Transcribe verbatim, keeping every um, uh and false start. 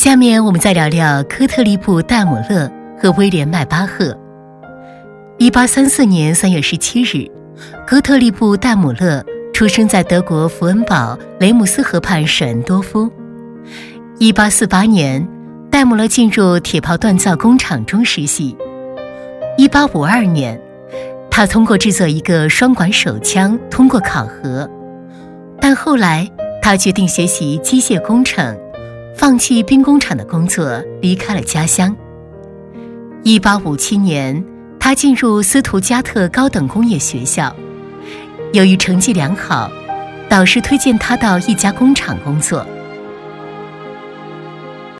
下面我们再聊聊科特利布·戴姆勒和威廉·迈巴赫。一八三四年三月十七日，科特利布·戴姆勒出生在德国福恩堡雷姆斯河畔舍恩多夫。一八四八年，戴姆勒进入铁炮锻造工厂中实习。一八五二年，他通过制作一个双管手枪通过考核，但后来他决定学习机械工程，放弃兵工厂的工作，离开了家乡。一八五七年，他进入斯图加特高等工业学校，由于成绩良好，导师推荐他到一家工厂工作。